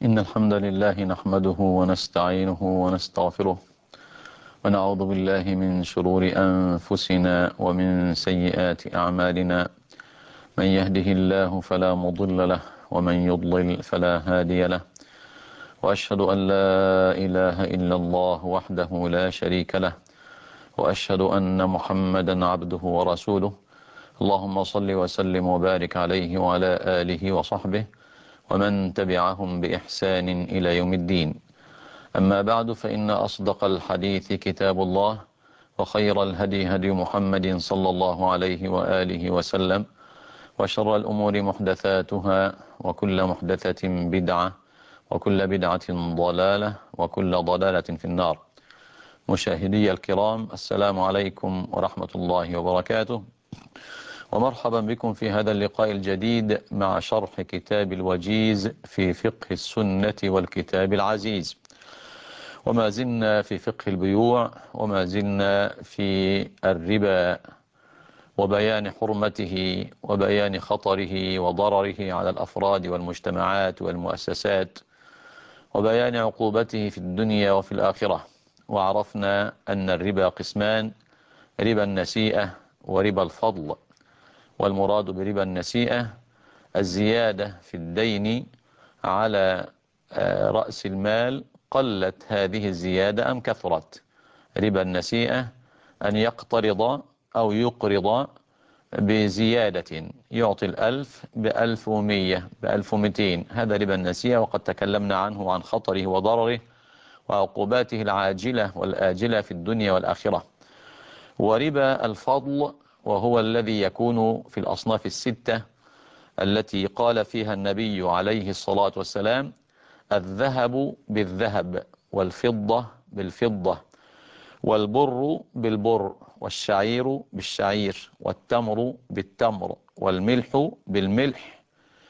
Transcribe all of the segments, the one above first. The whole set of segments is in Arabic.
إن الحمد لله نحمده ونستعينه ونستغفره ونعوذ بالله من شرور أنفسنا ومن سيئات أعمالنا. من يهده الله فلا مضل له ومن يضلل فلا هادي له، وأشهد أن لا إله إلا الله وحده لا شريك له، وأشهد أن محمدا عبده ورسوله. اللهم صل وسلم وبارك عليه وعلى آله وصحبه ومن تبعهم بإحسان إلى يوم الدين. أما بعد، فإن أصدق الحديث كتاب الله، وخير الهدي هدي محمد صلى الله عليه وآله وسلم، وشر الأمور محدثاتها، وكل محدثة بدعة، وكل بدعة ضلالة، وكل ضلالة في النار. مشاهدي الكرام، السلام عليكم ورحمة الله وبركاته، ومرحبا بكم في هذا اللقاء الجديد مع شرح كتاب الوجيز في فقه السنة والكتاب العزيز. وما زلنا في فقه البيوع، وما زلنا في الربا وبيان حرمته وبيان خطره وضرره على الأفراد والمجتمعات والمؤسسات، وبيان عقوبته في الدنيا وفي الآخرة. وعرفنا أن الربا قسمان: ربا النسيئة وربا الفضل. والمراد بربا النسيئة الزيادة في الدين على رأس المال، قلت هذه الزيادة أم كثرت. ربا النسيئة أن يقترض أو يقرض بزيادة، يعطي 1000 ب1100 ب1200، هذا ربا النسيئة، وقد تكلمنا عنه وعن خطره وضرره وعقوباته العاجلة والآجلة في الدنيا والآخرة. وربا الفضل وهو الذي يكون في الأصناف الستة التي قال فيها النبي عليه الصلاة والسلام: الذهب بالذهب، والفضة بالفضة، والبر بالبر، والشعير بالشعير، والتمر بالتمر، والملح بالملح.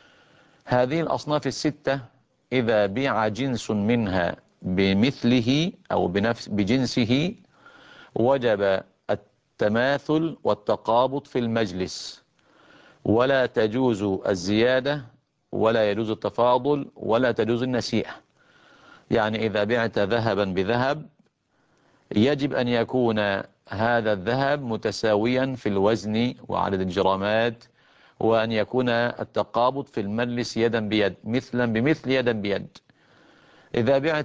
هذه الأصناف الستة إذا بيع جنس منها بمثله أو بجنسه وجب التماثل والتقابض في المجلس، ولا تجوز الزيادة، ولا يجوز التفاضل، ولا تجوز النسيئة. يعني إذا بعت ذهبا بذهب يجب أن يكون هذا الذهب متساويا في الوزن وعدد الجرامات، وأن يكون التقابض في المجلس يدا بيد، مثلا بمثل يدا بيد. إذا بعت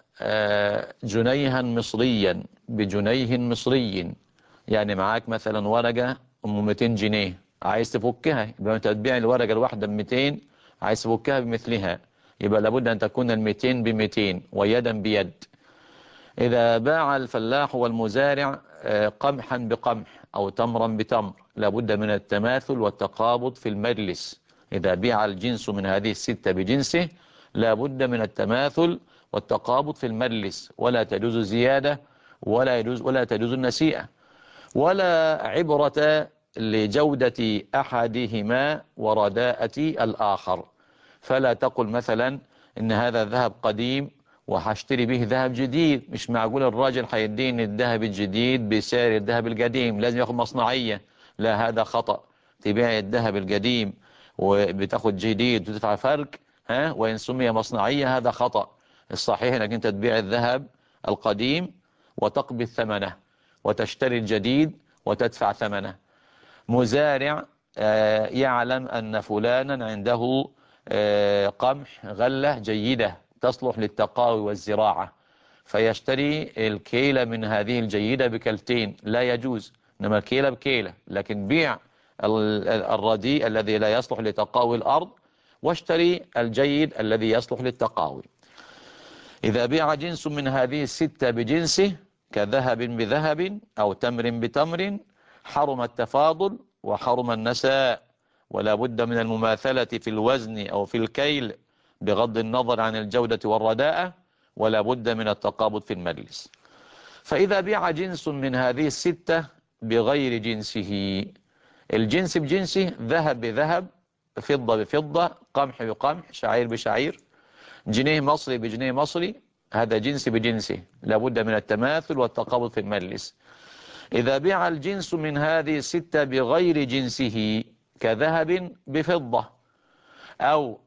جنيها مصريا بجنيه مصري، يعني معاك مثلا ورقة أم 200 جنيه عايز تفكها، يبقى أنت تبيع الورقة الواحدة ب 200، عايز تفكها بمثلها، يبقى لابد أن تكون ال 200 ب 200 ويدا بيد. إذا باع الفلاح والمزارع قمحا بقمح أو تمرا بتمر، لابد من التماثل والتقابض في المجلس. إذا بيع الجنس من هذه الستة بجنسه لابد من التماثل والتقابض في المجلس، ولا تجوز الزيادة، ولا تجوز النسيئة، ولا عبرة لجودة أحدهما ورداءة الآخر. فلا تقل مثلا إن هذا ذهب قديم وهشتري به ذهب جديد، مش معقول الراجل هيديني الذهب الجديد بسعر الذهب القديم، لازم ياخد مصنعية. لا، هذا خطأ. تبيع الذهب القديم وبتاخد جديد وتدفع فرق، وإن سمي مصنعية هذا خطأ. الصحيح انك انت تبيع الذهب القديم وتقبض ثمنه، وتشتري الجديد وتدفع ثمنه. مزارع يعلم أن فلانا عنده قمح غلة جيدة تصلح للتقاوي والزراعة، فيشتري الكيلة من هذه الجيدة بكلتين، لا يجوز، إنما الكيلة بكيلة. لكن بيع الرديء الذي لا يصلح لتقاوي الأرض، واشتري الجيد الذي يصلح للتقاوي. إذا بيع جنس من هذه الستة بجنسه كذهب بذهب أو تمر بتمر، حرم التفاضل وحرم النساء، ولا بد من المماثلة في الوزن أو في الكيل بغض النظر عن الجودة والرداءة، ولا بد من التقابض في المجلس. فإذا بيع جنس من هذه الستة بغير جنسه، الجنس بجنسه، ذهب بذهب، فضة بفضة، قمح بقمح، شعير بشعير، جنيه مصري بجنيه مصري، هذا جنس بجنسه، لابد من التماثل والتقابض في المجلس. إذا بيع الجنس من هذه الستة بغير جنسه كذهب بفضة، أو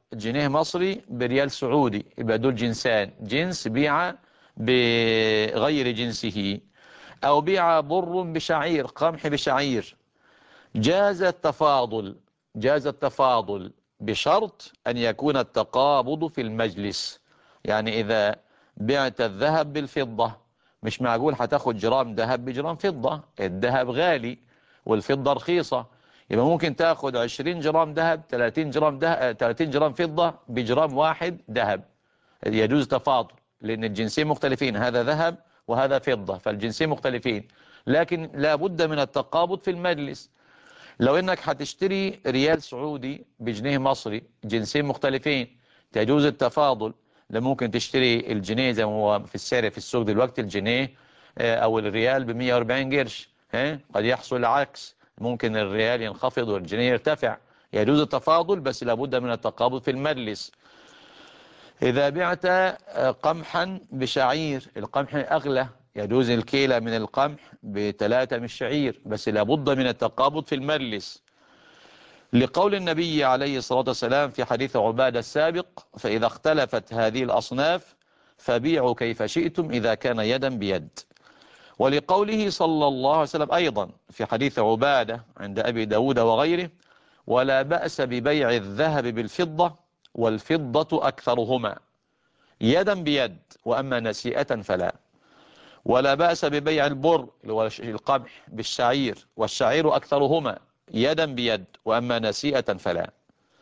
جنيه مصري بريال سعودي، يبقى دول جنسان، جنس بيع بغير جنسه، أو بيع بر بشعير، قمح بشعير، جاز التفاضل. جاز التفاضل بشرط أن يكون التقابض في المجلس. يعني إذا بعت الذهب بالفضة، مش معقول هتاخد جرام ذهب بجرام فضة، الذهب غالي والفضة رخيصة، يبقى ممكن تاخد 20 جرام ذهب، 30 جرام ذهب، 30 جرام فضة بجرام واحد ذهب. يجوز تفاضل لأن الجنسين مختلفين، هذا ذهب وهذا فضة، فالجنسين مختلفين، لكن لا بد من التقابض في المجلس. لو انك هتشتري ريال سعودي بجنيه مصري، جنسين مختلفين، تجوز التفاضل. لا، ممكن تشتري الجنيه زي ما هو في السعر في السوق دلوقتي، الجنيه او الريال ب 140 قرش، قد يحصل العكس، ممكن الريال ينخفض والجنيه يرتفع. يجوز التفاضل بس لابد من التقابض في المجلس. إذا بعت قمحا بشعير، القمح أغلى، يجوز الكيلة من القمح ب3 من الشعير، بس لابد من التقابض في المجلس، لقول النبي عليه الصلاة والسلام في حديث عبادة السابق: فإذا اختلفت هذه الأصناف فبيعوا كيف شئتم إذا كان يدا بيد. ولقوله صلى الله عليه وسلم أيضا في حديث عبادة عند أبي داود وغيره: ولا بأس ببيع الذهب بالفضة والفضة أكثرهما يدا بيد، وأما نسيئة فلا. ولا بأس ببيع البر اللي هو القمح بالشعير والشعير أكثرهما يدا بيد، وأما نسيئة فلا.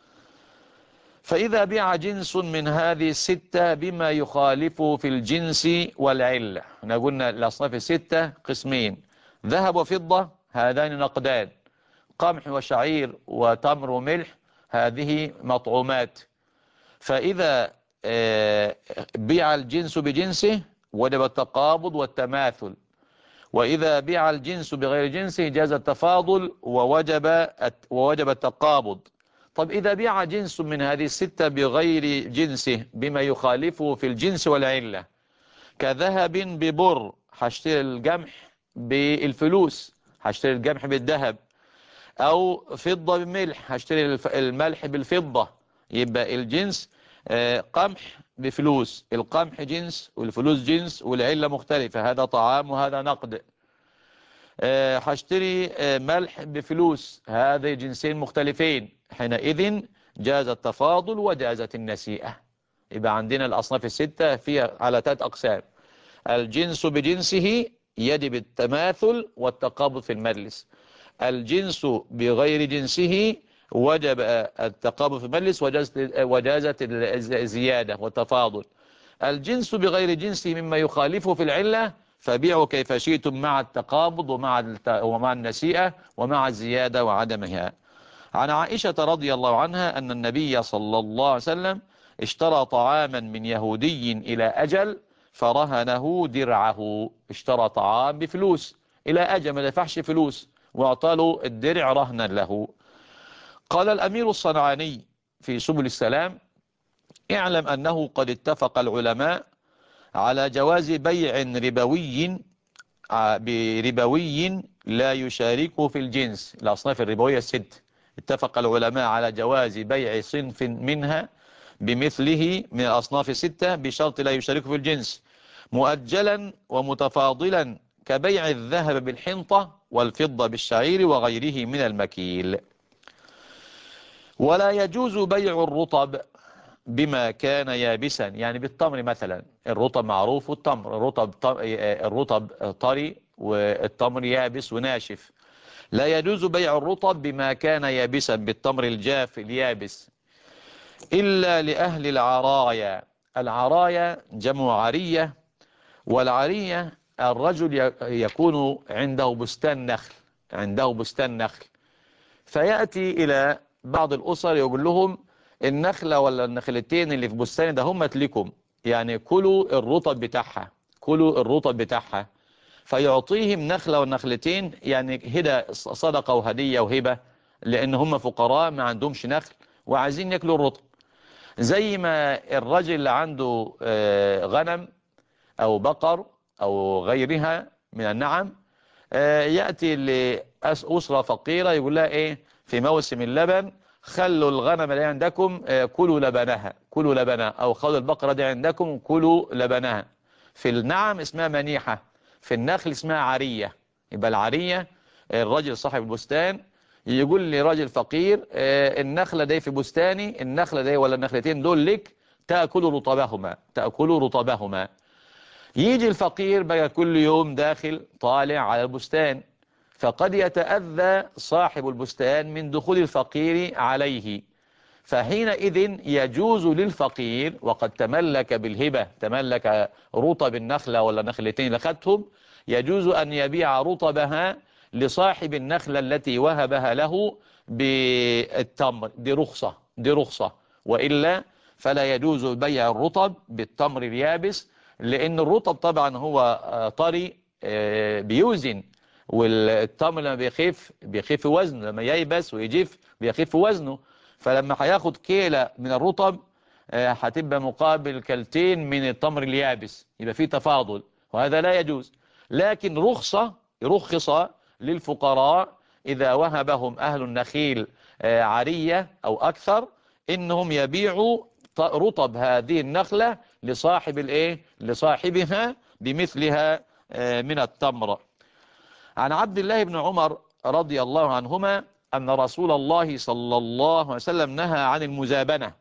فإذا بيع جنس من هذه الستة بما يخالفه في الجنس والعلة، احنا قلنا الأصناف الستة قسمين: ذهب وفضة هذان نقدان، قمح وشعير وتمر وملح هذه مطعومات. فإذا بيع الجنس بجنسه وجب التقابض والتماثل، وإذا بيع الجنس بغير جنسه جاز التفاضل ووجب التقابض. طب إذا بيع جنس من هذه الستة بغير جنسه بما يخالفه في الجنس والعلة، كذهب ببر، هشتري القمح بالفلوس، هشتري القمح بالذهب، أو فضة بملح، هشتري الملح بالفضة، يبقى الجنس قمح بفلوس، القمح جنس والفلوس جنس والعلة مختلفة، هذا طعام وهذا نقد. هشتري ملح بفلوس، هذا جنسين مختلفين، حينئذ جاز التفاضل وجازت النسيئة. يبقى عندنا الأصناف الستة فيها على 3 أقسام: الجنس بجنسه يجب التماثل والتقابض في المجلس، الجنس بغير جنسه وجب التقابض في المجلس وجازت الزيادة والتفاضل، الجنس بغير جنسه مما يخالفه في العلة فبيعوا كيف شئتم مع التقابض ومع النسيئة ومع الزيادة وعدمها. عن عائشة رضي الله عنها أن النبي صلى الله عليه وسلم اشترى طعاما من يهودي إلى أجل فرهنه درعه، اشترى طعام بفلوس إلى أجل ما دفعش فلوس واعطاله الدرع رهنا له. قال الأمير الصنعاني في سبل السلام: اعلم أنه قد اتفق العلماء على جواز بيع ربوي بربوي لا يشاركه في الجنس، الأصناف الربوية الست، اتفق العلماء على جواز بيع صنف منها بمثله من الأصناف الستة بشرط لا يشاركه في الجنس، مؤجلا ومتفاضلا، كبيع الذهب بالحنطة والفضة بالشعير وغيره من المكيل. ولا يجوز بيع الرطب بما كان يابسا، يعني بالتمر مثلا، الرطب معروف والتمر، الرطب طري والتمر يابس وناشف، لا يجوز بيع الرطب بما كان يابسا بالتمر الجاف اليابس إلا لأهل العرايا. العرايا جمع عرية، والعرية الرجل يكون عنده بستان نخل، عنده بستان نخل، فيأتي إلى بعض الأسر يقول لهم: النخلة ولا النخلتين اللي في بستاني ده هم لكم، يعني كلوا الرطب بتاعها، كلوا الرطب بتاعها، فيعطيهم نخلة والنخلتين، يعني هدى صدقة وهدية وهبة، لأن هم فقراء ما عندهمش نخل وعايزين يأكلوا الرطب. زي ما الرجل اللي عنده غنم أو بقر أو غيرها من النعم، يأتي لأسرة فقيرة يقول لها إيه في موسم اللبن: خلوا الغنم اللي عندكم كلوا لبنها، كلوا لبنها، أو خلوا البقرة دي عندكم كلوا لبنها. في النعم اسمها منيحة، في النخل اسمها عرية. يبقى العرية الرجل صاحب البستان يقول لي راجل فقير النخلة دي في بستاني، النخلة دي ولا النخلتين دول لك، تأكل رطبهما، تأكل رطبهما. يجي الفقير بقى كل يوم داخل طالع على البستان، فقد يتأذى صاحب البستان من دخول الفقير عليه، فحينئذ يجوز للفقير وقد تملك بالهبة، تملك رطب النخلة ولا نخلتين لخدتهم، يجوز أن يبيع رطبها لصاحب النخلة التي وهبها له بالتمر. دي رخصة، دي رخصة. وإلا فلا يجوز بيع الرطب بالتمر اليابس، لأن الرطب طبعا هو طري بيوزن، والتمر لما بيخف وزنه، لما ييبس ويجف بيخف وزنه. فلما هياخد كيلة من الرطب هتبقى مقابل كلتين من التمر اليابس، يبقى فيه تفاضل، وهذا لا يجوز. لكن رخصة، رخص للفقراء إذا وهبهم أهل النخيل عرية أو أكثر، إنهم يبيعوا رطب هذه النخلة لصاحب الإيه؟ لصاحبها بمثلها من التمر. عن عبد الله بن عمر رضي الله عنهما أن رسول الله صلى الله عليه وسلم نهى عن المزابنة.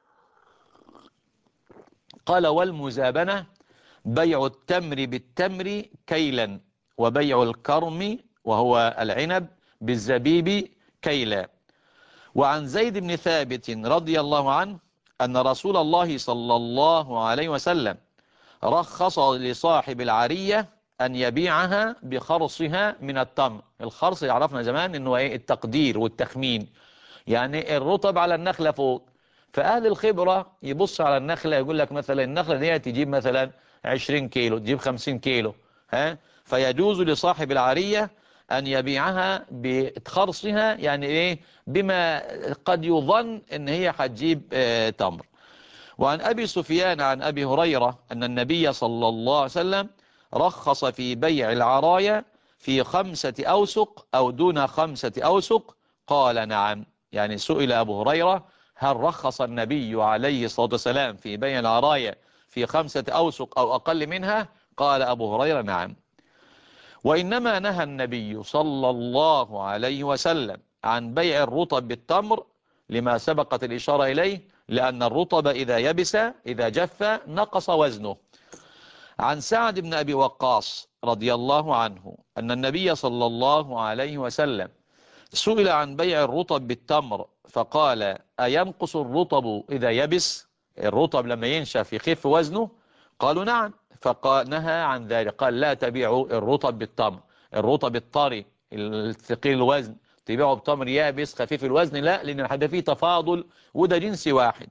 قال: والمزابنة بيع التمر بالتمر كيلا، وبيع الكرم وهو العنب بالزبيب كيلا. وعن زيد بن ثابت رضي الله عنه أن رسول الله صلى الله عليه وسلم رخص لصاحب العرية أن يبيعها بخرصها من التمر. الخرص يعرفنا زمان أنه إيه؟ التقدير والتخمين، يعني الرطب على النخلة فوق، فأهل الخبرة يبص على النخلة يقول لك مثلا النخلة دي تجيب مثلا 20 كيلو، تجيب 50 كيلو، ها، فيجوز لصاحب العرية أن يبيعها بخرصها، يعني إيه؟ بما قد يظن أن هي هتجيب تمر. وعن أبي سفيان عن أبي هريرة أن النبي صلى الله عليه وسلم رخص في بيع العرايا في 5 أوسق أو دون 5 أوسق. قال: نعم. يعني سئل أبو هريرة: هل رخص النبي عليه الصلاة والسلام في بيع العرايا في 5 أوسق أو أقل منها؟ قال أبو هريرة: نعم. وإنما نهى النبي صلى الله عليه وسلم عن بيع الرطب بالتمر لما سبقت الإشارة إليه، لأن الرطب إذا يبس، إذا جف، نقص وزنه. عن سعد بن أبي وقاص رضي الله عنه أن النبي صلى الله عليه وسلم سئل عن بيع الرطب بالتمر فقال: أينقص الرطب إذا يبس؟ الرطب لما ينشف يخف وزنه؟ قالوا: نعم. فقال نهى عن ذلك، قال: لا تبيعوا الرطب بالتمر، الرطب الطري الثقيل الوزن تبيعه بتمر يابس خفيف الوزن، لا، لأن هذا فيه تفاضل وده جنس واحد.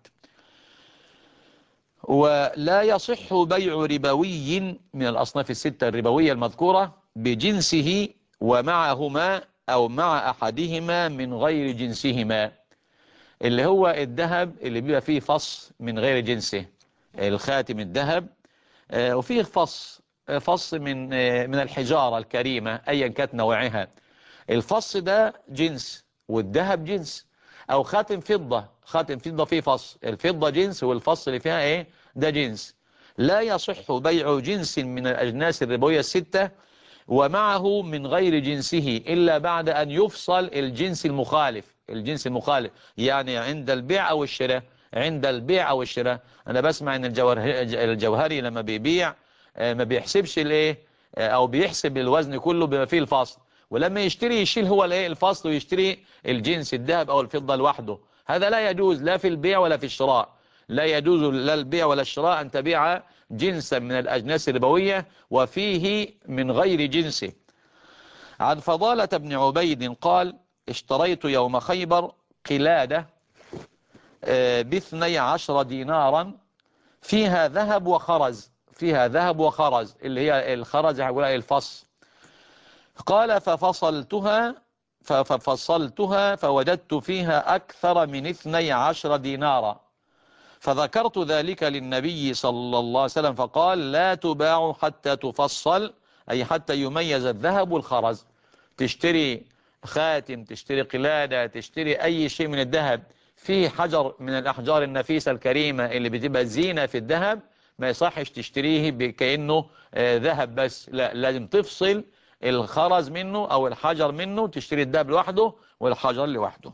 ولا يصح بيع ربوي من الأصناف الستة الربوية المذكورة بجنسه ومعهما أو مع أحدهما من غير جنسهما، اللي هو الذهب اللي بيبقى فيه فص من غير جنسه، الخاتم الذهب، وفيه فص من الحجارة الكريمة أيا كانت نوعها، الفص ده جنس والذهب جنس. أو خاتم فضة، خاتم فضة فيه فص، الفضة جنس والفص اللي فيها إيه؟ ده جنس. لا يصح بيع جنس من الأجناس الربوية الستة ومعه من غير جنسه إلا بعد أن يفصل الجنس المخالف، الجنس المخالف يعني عند البيع أو الشراء، عند البيع أو الشراء. أنا بسمع أن الجوهري لما بيبيع ما بيحسبش الايه أو بيحسب الوزن كله بما فيه الفصل، ولما يشتري يشيل هو الايه الفصل ويشتري الجنس الذهب أو الفضة لوحده. هذا لا يجوز لا في البيع ولا في الشراء، لا يجوز لا البيع ولا الشراء أن تبيع جنسا من الأجناس الربوية وفيه من غير جنسه. عن فضالة بن عبيد قال: اشتريت يوم خيبر قلادة ب12 دينارا فيها ذهب وخرز، فيها ذهب وخرز اللي هي الخرز هقول الفص. قال: ففصلتها فوجدت فيها أكثر من 12 دينارا، فذكرت ذلك للنبي صلى الله عليه وسلم فقال: لا تباع حتى تفصل، أي حتى يميز الذهب والخرز. تشتري خاتم، تشتري قلادة، تشتري أي شيء من الذهب في حجر من الأحجار النفيسة الكريمة اللي بتبقى زينة في الذهب، ما يصحش تشتريه كأنه ذهب بس، لا، لازم تفصل الخرز منه أو الحجر منه، تشتري الذهب لوحده والحجر لوحده.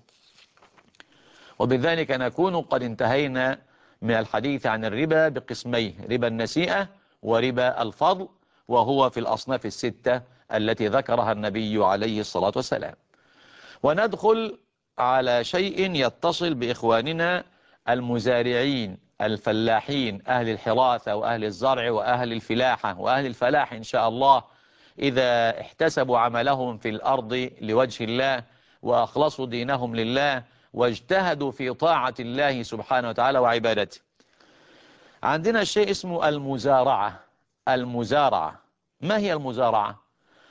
وبذلك نكون قد انتهينا من الحديث عن الربا بقسميه: ربا النسيئة وربا الفضل، وهو في الأصناف الستة التي ذكرها النبي عليه الصلاة والسلام. وندخل على شيء يتصل بإخواننا المزارعين الفلاحين، أهل الحراثة وأهل الزرع وأهل الفلاحة وأهل الفلاح إن شاء الله، إذا احتسبوا عملهم في الأرض لوجه الله وأخلصوا دينهم لله واجتهدوا في طاعة الله سبحانه وتعالى وعبادته. عندنا شيء اسمه المزارعة. المزارعة، ما هي المزارعة؟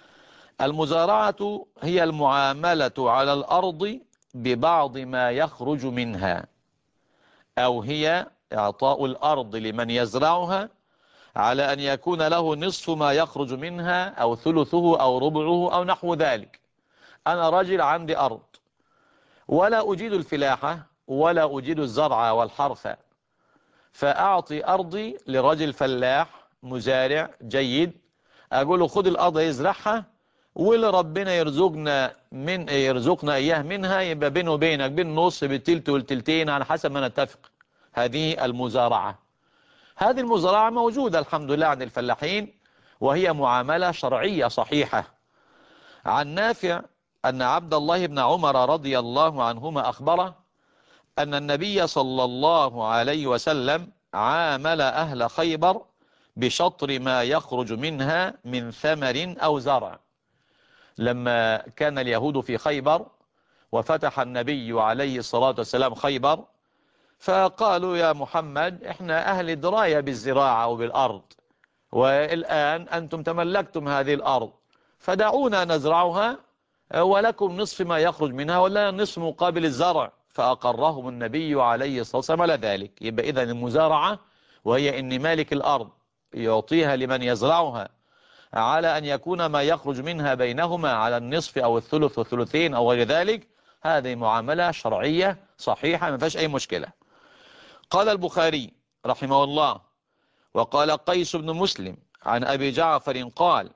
المزارعة هي المعاملة على الأرض ببعض ما يخرج منها، أو هي إعطاء الأرض لمن يزرعها على أن يكون له نصف ما يخرج منها أو ثلثه أو ربعه أو نحو ذلك. أنا رجل عندي أرض ولا أجيد الفلاحة ولا أجيد الزرع والحرث، فأعطي أرضي لرجل فلاح مزارع جيد، أقول له خد الأرض يزرعها، واللي ربنا يرزقنا إياه منها يبقى بينه وبينك بالنص بالتلت والتلتين على حسب ما نتفق. هذه المزارعة. هذه المزارعة موجودة الحمد لله عند الفلاحين، وهي معاملة شرعية صحيحة. عن نافع أن عبد الله بن عمر رضي الله عنهما أخبره أن النبي صلى الله عليه وسلم عامل أهل خيبر بشطر ما يخرج منها من ثمر أو زرع. لما كان اليهود في خيبر وفتح النبي عليه الصلاة والسلام خيبر، فقالوا يا محمد احنا أهل دراية بالزراعة وبالأرض، والآن أنتم تملكتم هذه الأرض، فدعونا نزرعها ولكم نصف ما يخرج منها ولا نصف مقابل الزرع. فأقرهم النبي عليه الصلاة والسلام على ذلك. يبقى إذن المزارعة، وهي إن مالك الأرض يعطيها لمن يزرعها على أن يكون ما يخرج منها بينهما على النصف أو الثلث والثلثين أو غير ذلك، هذه معاملة شرعية صحيحة ما فيهاش أي مشكلة. قال البخاري رحمه الله: وقال قيس بن مسلم عن أبي جعفر قال: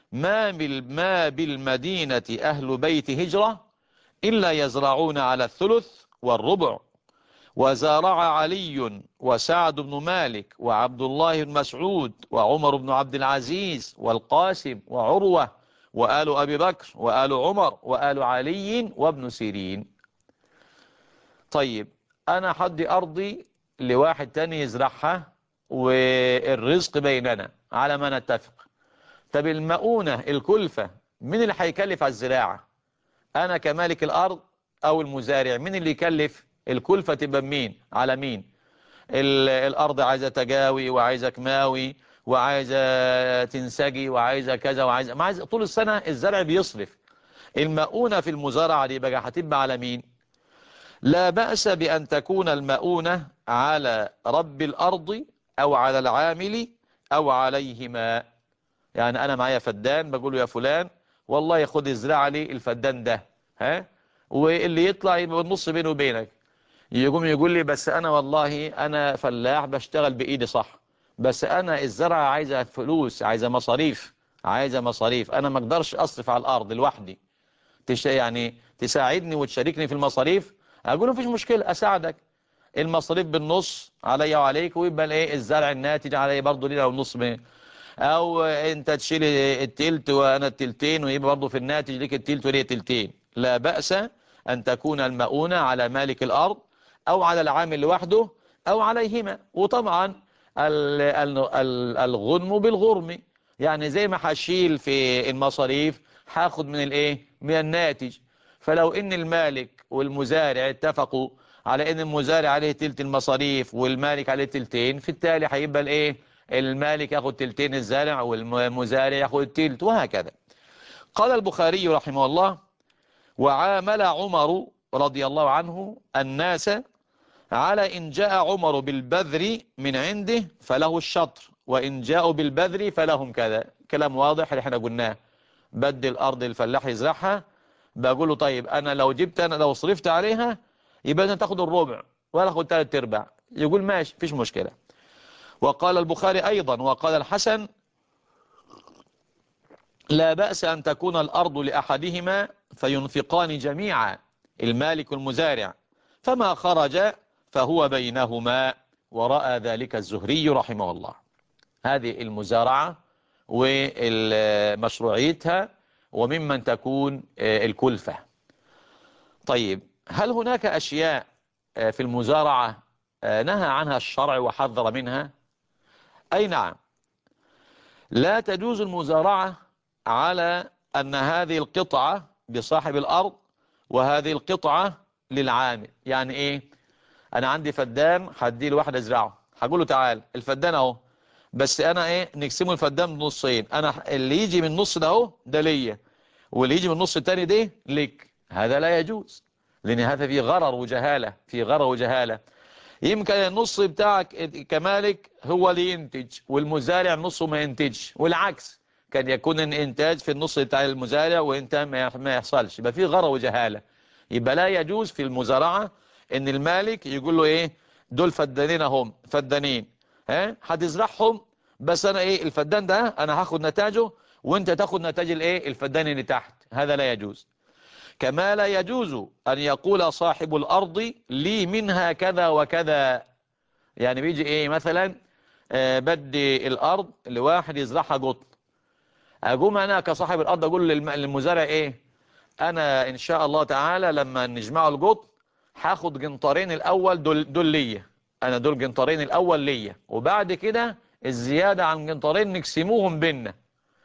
ما بالمدينة أهل بيت هجرة إلا يزرعون على الثلث والربع. وزارع علي وسعد بن مالك وعبد الله بن مسعود وعمر بن عبد العزيز والقاسم وعروة وآل أبي بكر وآل عمر وآل علي وابن سيرين. طيب، أنا حدي أرضي لواحد تاني يزرعها والرزق بيننا على ما نتفق. طب المؤونة الكلفة مين اللي هيكلف على الزراعة؟ أنا كمالك الأرض أو المزارع؟ مين اللي يكلف؟ الكلفة تبقى مين على مين؟ الأرض عايزة تجاوي وعايزة كماوي وعايزة تنسجي وعايزة كذا وعايزة ما عايزة طول السنة الزرع بيصرف. المؤونة في المزارعة دي بقى هتبقى على مين؟ لا بأس بأن تكون المؤونة على رب الأرض أو على العامل أو عليهما. يعني أنا معايا فدان بقول له يا فلان والله خد ازرع لي الفدان ده، ها، واللي يطلع يبقى النص بينه وبينك. يقول لي بس أنا والله أنا فلاح بشتغل بإيدي صح، بس أنا الزرعة عايزة فلوس، عايزة مصاريف، عايزة مصاريف، أنا ما اقدرش أصرف على الأرض لوحدي، يعني تساعدني وتشاركني في المصاريف. أقول له مفيش مشكلة، أساعدك، المصاريف بالنص عليا وعليك، ويبقى الايه الزرع الناتج عليا برضه لينا والنص او انت تشيل التلت وانا التلتين، ويبقى برضه في الناتج ليك التلت وليه تلتين. لا بأس ان تكون المؤونة على مالك الارض او على العامل لوحده او عليهما. وطبعا الغنم بالغرم، يعني زي ما هشيل في المصاريف هاخد من الايه من الناتج. فلو ان المالك والمزارع اتفقوا على ان المزارع عليه تلت المصاريف والمالك عليه تلتين، في التالي هيبقى الايه المالك ياخد تلتين الزارع والمزارع ياخد التلت، وهكذا. قال البخاري رحمه الله: وعامل عمر رضي الله عنه الناس على إن جاء عمر بالبذر من عنده فله الشطر، وإن جاءوا بالبذر فلهم كذا. كلام واضح اللي احنا قلناه، بدي الأرض الفلاح يزرعها بقول له طيب انا لو صرفت عليها يبقى انت تاخد الربع ولا اخد 3/4. يقول ماشي مفيش مشكلة. وقال البخاري ايضا وقال الحسن: لا بأس أن تكون الأرض لأحدهما فينفقان جميعا، المالك المزارع، فما خرج فهو بينهما. ورأى ذلك الزهري رحمه الله. هذه المزارعة ومشروعيتها وممن تكون الكلفة. طيب، هل هناك أشياء في المزارعة نهى عنها الشرع وحذر منها؟ أي نعم. لا تجوز المزارعة على أن هذه القطعة بصاحب الأرض وهذه القطعة للعامل. يعني إيه؟ أنا عندي فدان هديه لواحد أزرعه، هقول له تعال الفدان أهو، بس أنا إيه نقسمه الفدان بنصين، أنا اللي يجي من النص ده أهو ده ليا، واللي يجي من النص التاني ده ليك. هذا لا يجوز، لأن هذا فيه غرر وجهالة، فيه غرر وجهالة. يمكن النص بتاعك كمالك هو اللي ينتج والمزارع نصه ما ينتجش، والعكس كان يكون الانتاج في النص بتاع المزارع وانت ما يحصلش، يبقى في غرر وجهالة. يبقى لا يجوز في المزارعة ان المالك يقول له ايه دول فدانين هم فدانين، ها هتزرعهم، بس انا ايه الفدان ده انا هاخد نتاجه وانت تاخد نتاج الايه الفدان اللي تحت. هذا لا يجوز. كما لا يجوز أن يقول صاحب الأرض لي منها كذا وكذا. يعني بيجي إيه مثلا بدي الأرض لواحد يزرعها قطن، أقوم أنا كصاحب الأرض أقول للمزارع إيه أنا إن شاء الله تعالى لما نجمع القطن هاخد جنطرين الأول دول ليا، أنا دول جنطرين الأول ليا، وبعد كده الزيادة عن جنطرين نقسموهم بينا.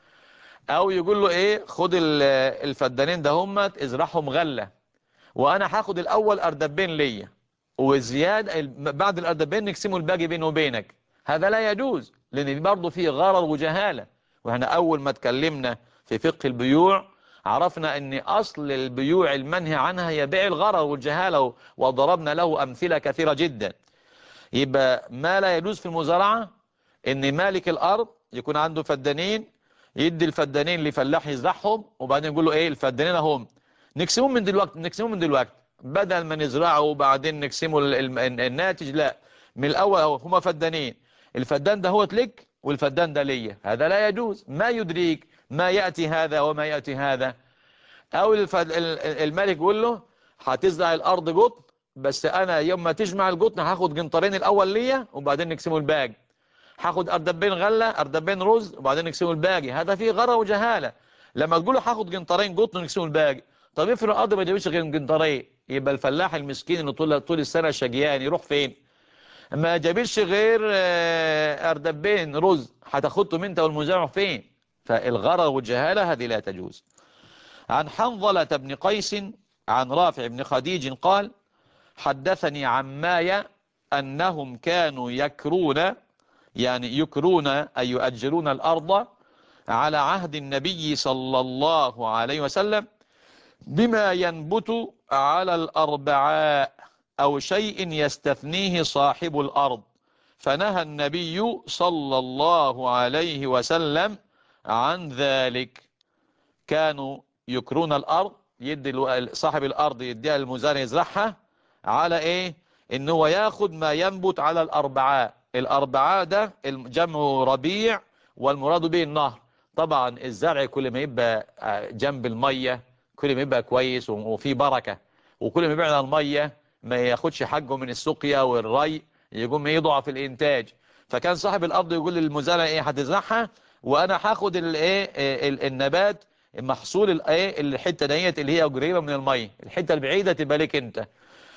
أو يقول له إيه خد الفدانين ده هم ازرعهم غلة، وانا هاخد الاول اردبين ليا، والزياده بعد الاردبين نقسمه الباقي بينه وبينك. هذا لا يجوز، لان برضه فيه غرر وجهاله. واحنا اول ما اتكلمنا في فقه البيوع عرفنا ان اصل البيوع المنهي عنها هي بيع الغرر والجهاله، وضربنا له امثله كثيره جدا. يبقى ما لا يجوز في المزارعه ان مالك الارض يكون عنده فدانين، يدي الفدانين لفلاح يزرعهم، وبعدين يقول له ايه الفدانين اهم نقسمهم من دلوقتي، نقسمهم من دلوقتي بدل ما نزرعه وبعدين نقسمه الناتج. لا، من الاول اهو هما فدانين، الفدان ده هو لك والفدان ده ليا. هذا لا يجوز. ما يدريك ما ياتي هذا وما ياتي هذا. او الملك يقول له هتزرع الارض قطن، بس انا يوم ما تجمع القطن هاخد جنطرين الاول ليا وبعدين نقسمه الباقي، هاخد اردبين غله اردبين رز وبعدين نقسمه الباقي. هذا فيه غرة وجهاله. لما تقول له هاخد جنطرين قطن ونقسمه الباقي، طب افرض الارض ما جابتش غير جنطرين، يبقى الفلاح المسكين اللي طول السنه شقيان يروح فين؟ ما جابش غير اردبين رز، هتاخدهم انت والمزارع فين؟ فالغرة والجهاله هذه لا تجوز. عن حنظلة بن قيس عن رافع بن خديج قال: حدثني عماي أنهم كانوا يكرون، يعني يكرون أي يؤجرون الأرض على عهد النبي صلى الله عليه وسلم بما ينبت على الأربعاء أو شيء يستثنيه صاحب الأرض، فنهى النبي صلى الله عليه وسلم عن ذلك. كانوا يكرون الارض، يدي صاحب الارض يديها للمزارع يزرعها على ايه ان هو ياخد ما ينبت على الاربعاء. الاربعاء ده جمع ربيع والمراد به النهر. طبعا الزرع كل ما يبقى جنب المية كل ما يبقى كويس وفيه بركة، وكل ما يبعد عن المية ما ياخدش حقه من السقيا والري، يقوم يضعف الانتاج. فكان صاحب الارض يقول للمزارع ايه هتزرعها وانا هاخد الايه النبات محصول الايه الحته ديت اللي هي قريبه من الميه، الحته البعيده تبقى لك انت.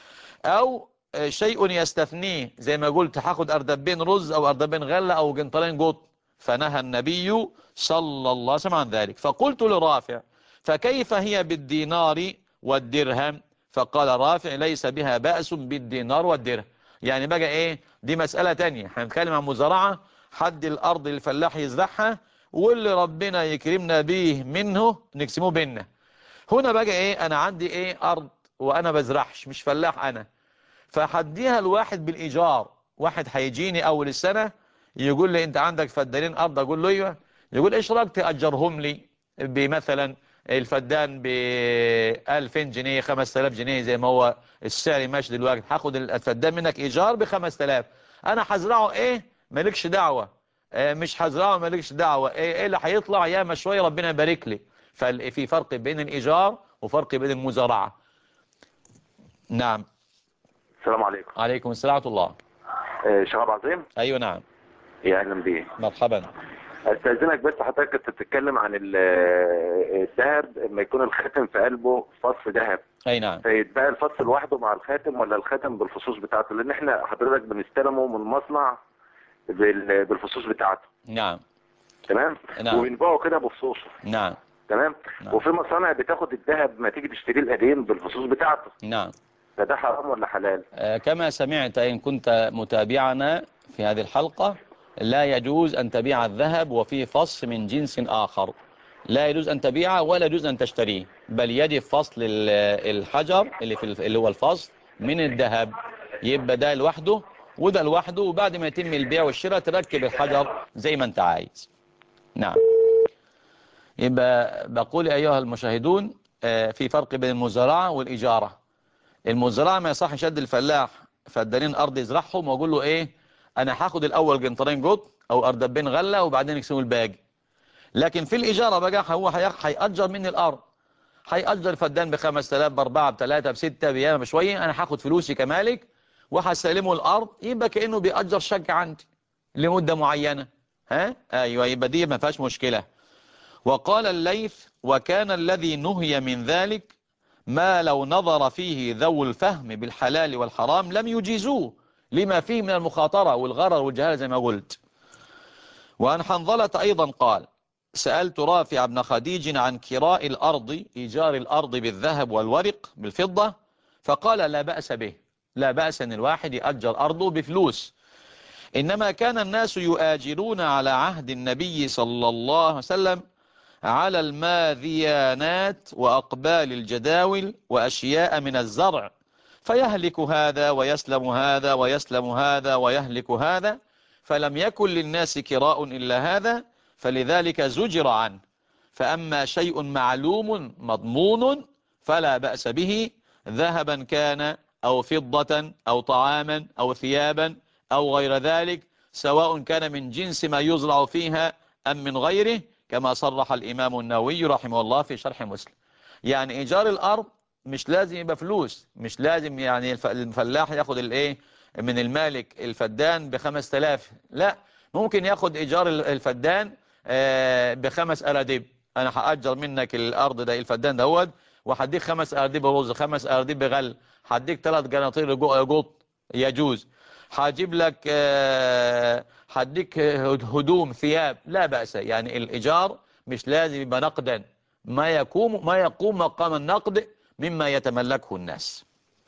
او شيء يستثنيه زي ما قلت هاخد اردبين رز او اردبين غله او جنطرين قطن. فنهى النبي صلى الله عليه وسلم عن ذلك. فقلت لرافع: فكيف هي بالدينار والدرهم؟ فقال رافع: ليس بها بأس بالدينار والدرهم. يعني بقى ايه دي مسألة تانية، هنتكلم عن مزارعة حد الارض الفلاح يزرعها واللي ربنا يكرمنا به منه نقسمه بينا. هنا بقى ايه انا عندي ايه ارض وانا بزرعش مش فلاح انا، فهديها الواحد بالايجار. واحد هيجيني اول السنة يقول لي انت عندك فدانين ارض، اقول له ايوه، يقول ايش رايك تاجرهم لي بمثلا الفدان ب 2000 جنيه 5000 جنيه زي ما هو السعر ماشي دلوقتي، هاخد الفدان منك ايجار ب 5000. انا هزرعه ايه مالكش دعوة، مش هزرعه مالكش دعوة، ايه اللي هيطلع ياما شوية ربنا يبارك لي. ففي فرق بين الايجار وفرق بين المزارعة. نعم. السلام عليكم. عليكم السلام ورحمة الله. شباب عظيم. ايوه نعم. يا اهلا بيه. مرحبا. استاذنك بس، حضرتك كنت بتتكلم عن الذهب لما يكون الخاتم في قلبه فص ذهب، اي نعم. فيتبقى الفص لوحده مع الخاتم ولا الخاتم بالفصوص بتاعته؟ لان احنا حضرتك بنستلمه من المصنع بالفصوص بتاعته. نعم. تمام. نعم. وبنبيعه كده بفصوصه. نعم. تمام. نعم. وفي مصانع بتاخد الذهب ما تيجي تشتريه القديم بالفصوص بتاعته. نعم. فده حرام ولا حلال؟ كما سمعت إن كنت متابعنا في هذه الحلقة، لا يجوز أن تبيع الذهب وفيه فص من جنس آخر، لا يجوز أن تبيعه ولا يجوز أن تشتريه، بل يجب فصل الحجر اللي هو الفصل من الذهب، يبقى ده لوحده وده لوحده، وبعد ما يتم البيع والشراء تركب الحجر زي ما أنت عايز. نعم. يبقى بقول أيها المشاهدون في فرق بين المزارعة والإجارة. المزرعة ما يصح شد الفلاح فدانين أرض يزرعهم وأقول له إيه، أنا هاخد الأول جنطرين قط أو أردبين غلة وبعدين يقسموا الباقي. لكن في الإجارة بقى هو هيأجر مني الأرض، هيأجر فدان ب5000 ب4 ب3 ب6 بياما بشوية، أنا هاخد فلوسي كمالك وهسلمه الأرض، يبقى كأنه بيأجر شقة عندي لمدة معينة. ها أيوة، يبقى دي ما فيهاش مشكلة. وقال الليث: وكان الذي نهي من ذلك ما لو نظر فيه ذو الفهم بالحلال والحرام لم يجيزوه لما فيه من المخاطرة والغرر والجهالة زي ما قلت. وعن حنظلة أيضا قال: سألت رافع بن خديج عن كراء الأرض، إيجار الأرض بالذهب والورق بالفضة، فقال لا بأس به، لا بأس أن الواحد يأجر أرضه بفلوس، إنما كان الناس يؤاجرون على عهد النبي صلى الله عليه وسلم على الماذيانات وأقبال الجداول وأشياء من الزرع، فيهلك هذا ويسلم هذا ويسلم هذا ويهلك هذا، فلم يكن للناس كراء إلا هذا، فلذلك زجر عنه. فأما شيء معلوم مضمون فلا بأس به، ذهبا كان أو فضة أو طعاما أو ثيابا أو غير ذلك، سواء كان من جنس ما يزرع فيها أم من غيره، كما صرح الإمام النووي رحمه الله في شرح مسلم. يعني إيجار الأرض مش لازم يبقى فلوس، مش لازم يعني الفلاح ياخد الايه من المالك الفدان ب5000، لا، ممكن ياخد إيجار الفدان ب5 أراديب. أنا هأجر منك الأرض ده الفدان دوت، وهديك 5 أراديب رز، 5 أراديب بغل، هديك 3 جناطير قط يجوز، هجيب لك هديك هدوم ثياب، لا بأس. يعني الإيجار مش لازم يبقى نقدا، ما يقوم مقام النقد مما يتملكه الناس.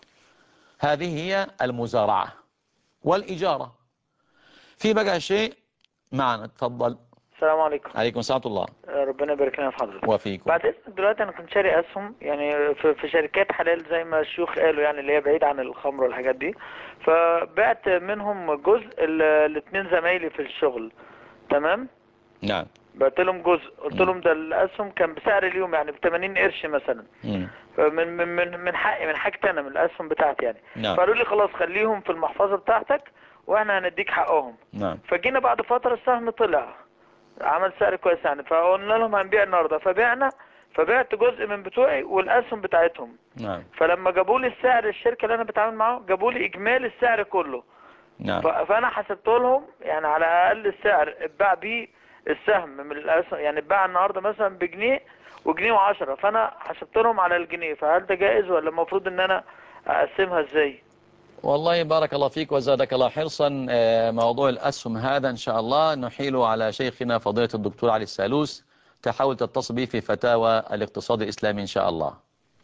هذه هي المزارعة والإجارة. في بقى شيء معنا، تفضل. السلام عليكم. عليكم السلام ورحمة الله. ربنا يبارك لنا في حضرتك. وفيكم. بعد اذنك دلوقتي انا كنت شاري اسهم يعني في شركات حلال زي ما الشيوخ قالوا، يعني اللي هي بعيد عن الخمر والحاجات دي، فبعت منهم جزء الاثنين زمايلي في الشغل. تمام. نعم. بعت لهم جزء، قلت لهم ده الاسهم كان بسعر اليوم يعني ب80 قرش مثلا، من حقي، من حاجتي انا، من الاسهم بتاعتي يعني. نعم. فقالوا لي خلاص خليهم في المحفظة بتاعتك واحنا هنديك حقهم. نعم. فجينا بعد فترة السهم طلع عمل سعر كويس يعني، فقلنا لهم هنبيع النهارده، فبعت جزء من بتوعي والاسهم بتاعتهم. نعم. فلما جابوا لي السعر، الشركه اللي انا بتعامل معاهم جابوا لي اجمالي السعر كله. نعم. فانا حسبت لهم يعني على اقل السعر اتباع بيه السهم من الاسهم، يعني اتباع النهارده مثلا بجنيه وجنيه و10، فانا حسبت لهم على الجنيه. فهل ده جائز ولا المفروض ان انا اقسمها ازاي؟ والله بارك الله فيك وزادك الله حرصا. موضوع الأسهم هذا إن شاء الله نحيله على شيخنا فضيلة الدكتور علي السالوس، تحاول تتصل به في فتاوى الاقتصاد الإسلامي إن شاء الله.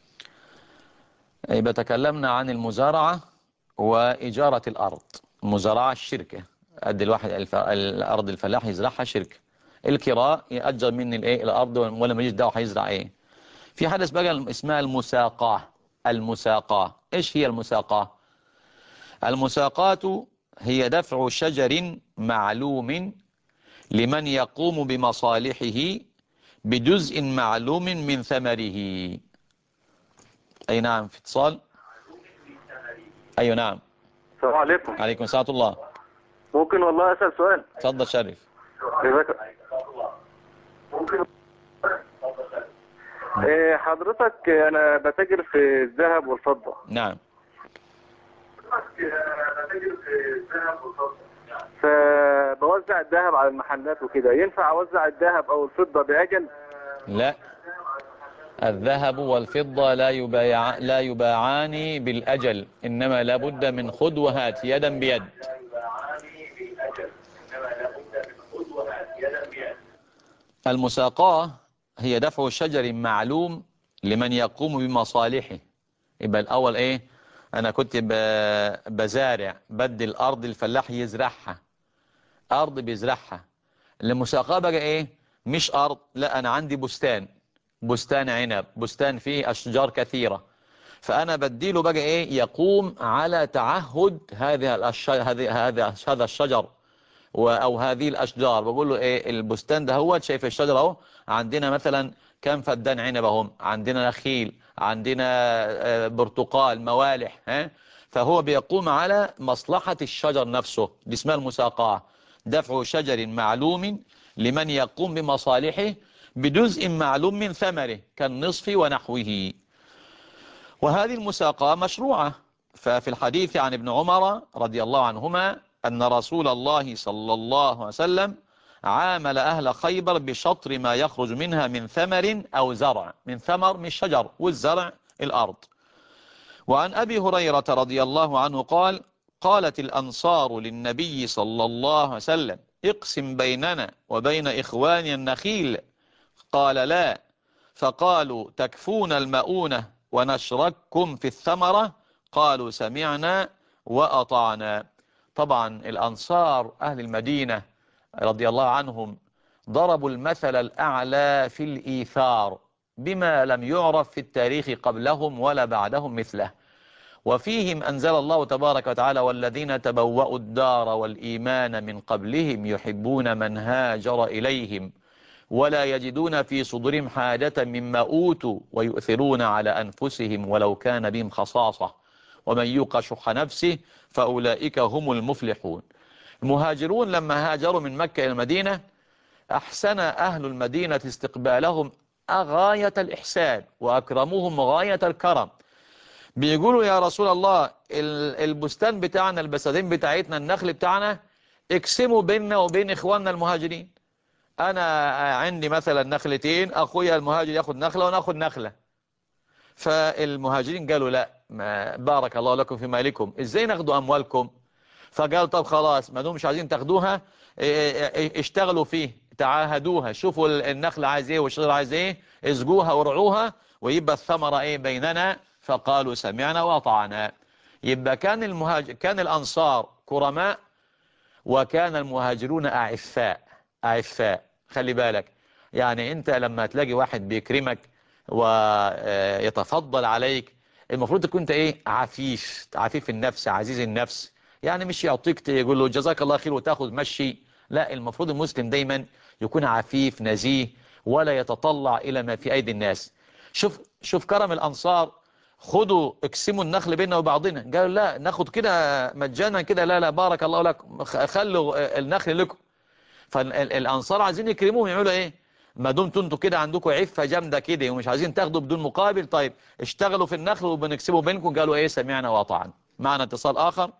يبقى تكلمنا عن المزارعة وإجارة الأرض. المزارعة الشركة، قد الواحد الأرض الفلاح يزرعها شركة. الكراء يأجر مني الأرض ولا ماليش دعوة هيزرع إيه. في حدث بقى اسمها المساقاه. المساقاه إيش هي المساقاه؟ المساقات هي دفع شجر معلوم لمن يقوم بمصالحه بجزء معلوم من ثمره. أي نعم، في اتصال. أيوة نعم. السلام عليكم. عليكم السلام ورحمة الله. ممكن والله اسال سؤال؟ اتفضل شريف. ممكن. حضرتك انا بتاجر في الذهب والفضه. نعم. فبوزع الذهب على المحلات وكده، ينفع اوزع الذهب او الفضه باجل؟ لا، الذهب والفضة لا يباعان بالأجل، إنما لابد من خذ وهات يدا بيد. المساقاة هي دفع شجر معلوم لمن يقوم بمصالحه. يبقى الأول إيه؟ أنا كنت بزارع، بدي الأرض الفلاح يزرعها، أرض بيزرعها. المساقاة بقى إيه؟ مش أرض، لا، أنا عندي بستان عنب، بستان فيه أشجار كثيرة، فأنا بديله بقى إيه؟ يقوم على تعهد هذا الشجر أو هذه الأشجار. بقول له إيه؟ البستان ده هو شايف الشجرة أهو، عندنا مثلا كم فدان عنب اهم، عندنا نخيل، عندنا برتقال، موالح، فهو بيقوم على مصلحة الشجر نفسه، دي اسمها المساقاة. دفع شجر معلوم لمن يقوم بمصالحه بجزء معلوم من ثمره كالنصف ونحوه. وهذه المساقاة مشروعة. ففي الحديث عن ابن عمر رضي الله عنهما أن رسول الله صلى الله عليه وسلم عامل أهل خيبر بشطر ما يخرج منها من ثمر أو زرع. من ثمر من الشجر، والزرع الأرض. وعن أبي هريرة رضي الله عنه قال: قالت الأنصار للنبي صلى الله عليه وسلم: اقسم بيننا وبين إخواننا النخيل. قال: لا. فقالوا: تكفون المؤونة ونشرككم في الثمرة. قالوا: سمعنا وأطعنا. طبعا الأنصار أهل المدينة رضي الله عنهم ضربوا المثل الأعلى في الإيثار بما لم يعرف في التاريخ قبلهم ولا بعدهم مثله. وفيهم أنزل الله تبارك وتعالى: والذين تبوأوا الدار والإيمان من قبلهم يحبون من هاجر إليهم ولا يجدون في صدورهم حاجة مما أوتوا ويؤثرون على أنفسهم ولو كان بهم خصاصة ومن يوق شح نفسه فأولئك هم المفلحون. المهاجرون لما هاجروا من مكة إلى المدينة أحسن أهل المدينة استقبالهم غاية الإحسان وأكرموهم غاية الكرم. بيقولوا: يا رسول الله، البستان بتاعنا، البساتين بتاعتنا، النخل بتاعنا، اقسموا بيننا وبين إخواننا المهاجرين. أنا عندي مثلا نخلتين، أخويا المهاجر ياخد نخلة وناخد نخلة. فالمهاجرين قالوا: لا، ما بارك الله لكم في مالكم، إزاي ناخدوا أموالكم؟ فقالوا: طب خلاص، ما دام مش عايزين تاخدوها، اشتغلوا فيه، تعاهدوها، شوفوا النخل عايز ايه والشجر عايز ايه، اسقوها ورعوها، ويبقى الثمرة ايه بيننا. فقالوا: سمعنا وأطعنا. يبقى كان الأنصار كرماء، وكان المهاجرون أعفاء. خلي بالك، يعني انت لما تلاقي واحد بيكرمك ويتفضل عليك، المفروض تكون انت ايه؟ عفيف النفس، عزيز النفس. يعني مش يعطيك يقول له جزاك الله خير وتاخذ مشي، لا، المفروض المسلم دايما يكون عفيف نزيه ولا يتطلع الى ما في ايدي الناس. شوف كرم الانصار. خدوا اقسموا النخل بيننا وبعضنا. قالوا: لا، ناخد كده مجانا كده، لا لا، بارك الله لكم، خلوا النخل لكم. فالانصار عايزين يكرموهم، يعملوا ايه؟ ما دمتوا انتوا كده عندكم عفه جامده كده ومش عايزين تاخدوا بدون مقابل، طيب اشتغلوا في النخل وبنكسبه بينكم. قالوا: ايه، سمعنا واطعنا. معنا اتصال اخر.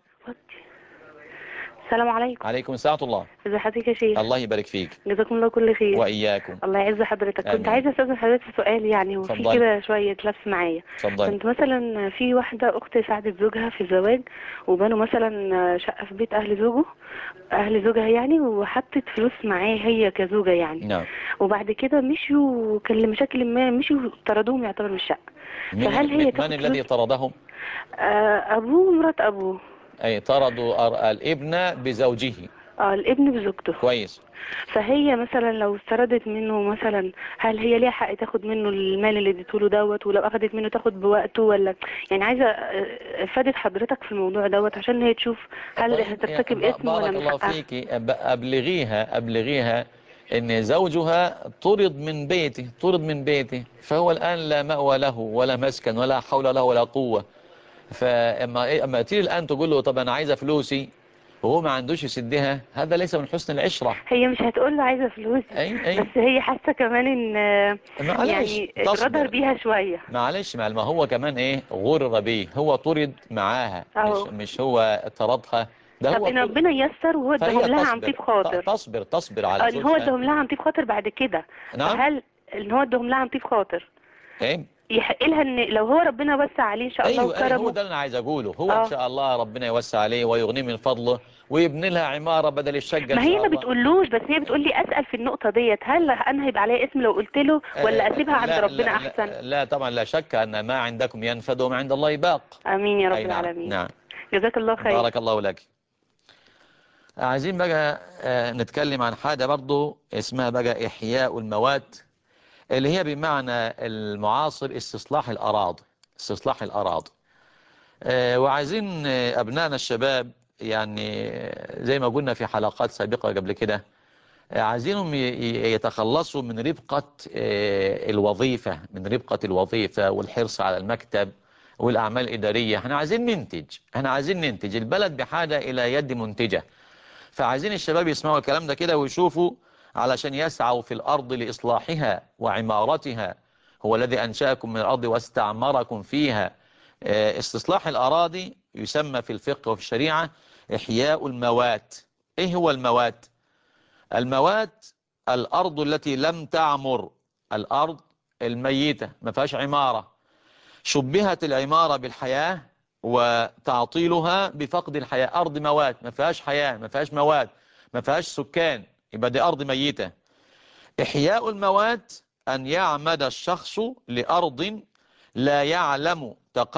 السلام عليكم. عليكم السلام ورحمه الله. ازي حضرتك يا شيخ؟ الله يبارك فيك. جزاكم الله كل خير. واياكم. الله يعز حضرتك. كنت امين. عايزه استاذن حضرتك في سؤال، يعني هو في اتفضلي. كده شويه لبس معايا. اتفضلي. كنت مثلا في واحده اخت ساعدت زوجها في الزواج، وبنوا مثلا شقه في بيت اهل زوجها يعني، وحطت فلوس معاه هي كزوجه يعني. نعم. وبعد كده مشوا، كان لمشاكل ما مشوا، طردوهم يعتبر من الشقه. فهل هي من تاخد الذي فلوس؟ طردهم؟ ابوه ومرات ابوه. اي، طردوا الابن بزوجه. الابن بزوجته. كويس. فهي مثلا لو استردت منه مثلا، هل هي ليها حق تاخد منه المال اللي اديته له ولو اخدت منه تاخد بوقته، ولا يعني عايزه افاده حضرتك في الموضوع عشان هي تشوف هل طيب، هترتكب اسم ولا بارك من الله حقها. فيك. أبلغيها ان زوجها طرد من بيته، طرد من بيته، فهو الآن لا مأوى له ولا مسكن ولا حول له ولا قوة. فاما تيجي الآن تقول له طب انا عايزة فلوسي وهو ما عندوش يسدها، هذا ليس من حسن العشرة. هي مش هتقول له عايزة فلوسي، اي بس هي حاسة كمان ان معلش يعني غدر تصبر، بيها شوية. معلش ما هو كمان ايه غرر بيه، هو طرد معاها، مش اهو. مش هو طردها، ده طب هو ان طرد. ربنا ييسر وهو اداهم فهي لها عن تصبر، طيب خاطر. تصبر على ان هو زوجها. اداهم لها عن طيب خاطر بعد كده، نعم. فهل ان هو اداهم لها عن طيب خاطر ايه يحق لها ان لو هو ربنا وسع عليه ان شاء الله ايوه هو وكرمه؟ ده اللي انا عايز اقوله، هو ان اه. شاء الله ربنا يوسع عليه ويغنيه من فضله ويبني لها عمارة بدل الشقة ان ما هي شاء ما الله. بتقولوش، بس هي بتقول لي اسال في النقطه ديت، هل انا هيبقى عليا اسم لو قلت له ولا اسيبها عند لا ربنا لا احسن؟ لا لا طبعا لا شك ان ما عندكم ينفد وما عند الله باق. امين يا رب اي نعم العالمين. نعم. جزاك الله خير. بارك الله لك. عايزين بقى نتكلم عن حاجة برضو اسمها بقى إحياء الموات، اللي هي بمعنى المعاصر استصلاح الأراضي، استصلاح الأراضي. وعايزين أبنائنا الشباب يعني زي ما قلنا في حلقات سابقة قبل كده، عايزينهم يتخلصوا من ربقة الوظيفة، من ربقة الوظيفة والحرص على المكتب والأعمال الإدارية. احنا عايزين ننتج، احنا عايزين ننتج، البلد بحاجة إلى يد منتجة. فعايزين الشباب يسمعوا الكلام ده كده ويشوفوا علشان يسعوا في الأرض لإصلاحها وعمارتها. هو الذي أنشأكم من الأرض واستعمركم فيها. استصلاح الأراضي يسمى في الفقه وفي الشريعة إحياء الموات. إيه هو الموات؟ الموات الأرض التي لم تعمر، الأرض الميتة ما فيهاش عمارة. شبهت العمارة بالحياة وتعطيلها بفقد الحياة. أرض موات ما فيهاش حياة، ما فيهاش مواد، ما فيهاش سكان، يبقى دي أرض ميتة. إحياء الموات أن يعمد الشخص لأرض لا يعلم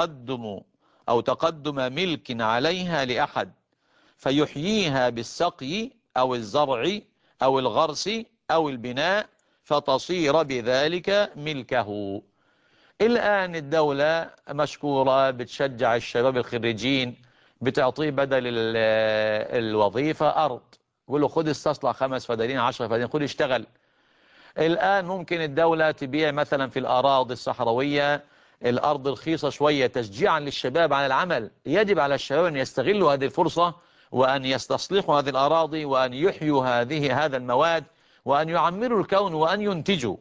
تقدم ملك عليها لأحد، فيحييها بالسقي أو الزرع أو الغرس أو البناء فتصير بذلك ملكه. الآن الدولة مشكورة بتشجع الشباب الخريجين، بتعطيه بدل الوظيفة أرض، يقول له خد استصلح 5 فدانين 10 فدانين، خد اشتغل. الآن ممكن الدولة تبيع مثلا في الأراضي الصحراوية الأرض رخيصة شوية تشجيعا للشباب على العمل. يجب على الشباب أن يستغلوا هذه الفرصة وأن يستصلحوا هذه الأراضي وأن يحيوا هذا المواد وأن يعمروا الكون وأن ينتجوا.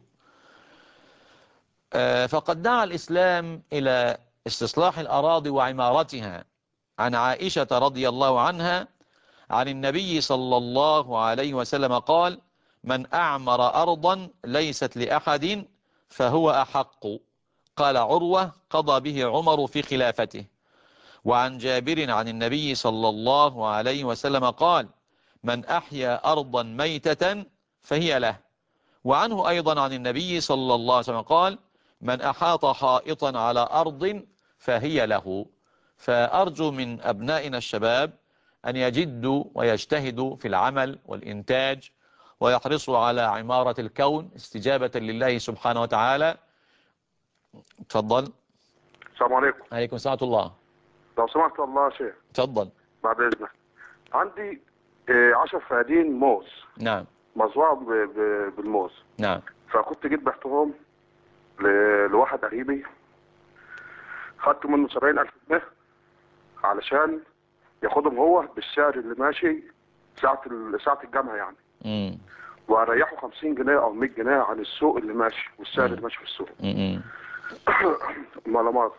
فقد دعا الإسلام إلى استصلاح الأراضي وعمارتها. عن عائشة رضي الله عنها عن النبي صلى الله عليه وسلم قال: من أعمر أرضا ليست لأحد فهو أحق. قال عروة: قضى به عمر في خلافته. وعن جابر عن النبي صلى الله عليه وسلم قال: من أحيا أرضا ميتة فهي له. وعنه أيضا عن النبي صلى الله عليه وسلم قال: من أحاط حائطا على أرض فهي له. فأرجو من أبنائنا الشباب أن يجدوا ويجتهدوا في العمل والإنتاج ويحرصوا على عمارة الكون استجابة لله سبحانه وتعالى. تفضل. السلام عليكم. عليكم السلام ورحمة الله. لو سمحت والله يا شيخ تفضل. بعد اذنك، عندي 10 فدادين موز نعم مزروعه بالموز. نعم فكنت جيت بعتهم لواحد قريبي، خدت منه 70,000 جنيه علشان ياخدهم هو بالسعر اللي ماشي ساعة الجامعة يعني، واريحه 50 جنيه او 100 جنيه عن السوق اللي ماشي والسعر اللي ماشي في السوق. مالاماز.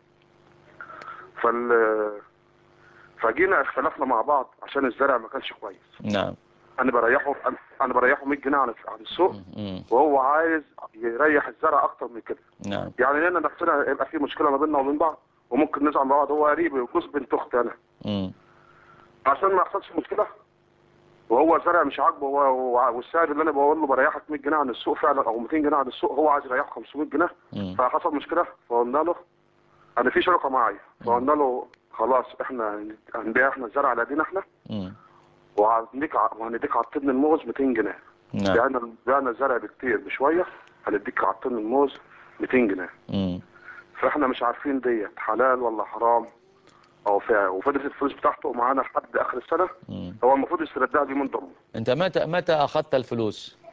فجينا اختلفنا مع بعض عشان الزرع ما كانش كويس. نعم. انا بريحه 100 جنيه عن السوق، وهو عايز يريح الزرع اكتر من كده. نعم. يعني لان نفسنا يبقى في مشكله ما بيننا وبين بعض وممكن نزعل مع بعض. هو قريبي وجوز بنت اختي انا. عشان ما يحصلش مشكله وهو الزرع مش عاجبه والسعر اللي انا بقول له بريحك 100 جنيه عن السوق فعلا او 200 جنيه عن السوق، هو عايز يريحه 500 جنيه. فحصل مشكله، فقلنا له انا في شركه معايا، فقلنا له خلاص احنا هنبيع احنا الزرع على ايدينا احنا، وهنديك على الطن الموز 200 جنيه. بعنا الزرع بكتير بشويه، هنديك على الطن الموز 200 جنيه. فاحنا مش عارفين ديت حلال ولا حرام او فيها، وفضلت الفلوس بتاعته معانا لحد اخر السنه. هو المفروض يستردها دي من ضمن. انت متى اخذت الفلوس؟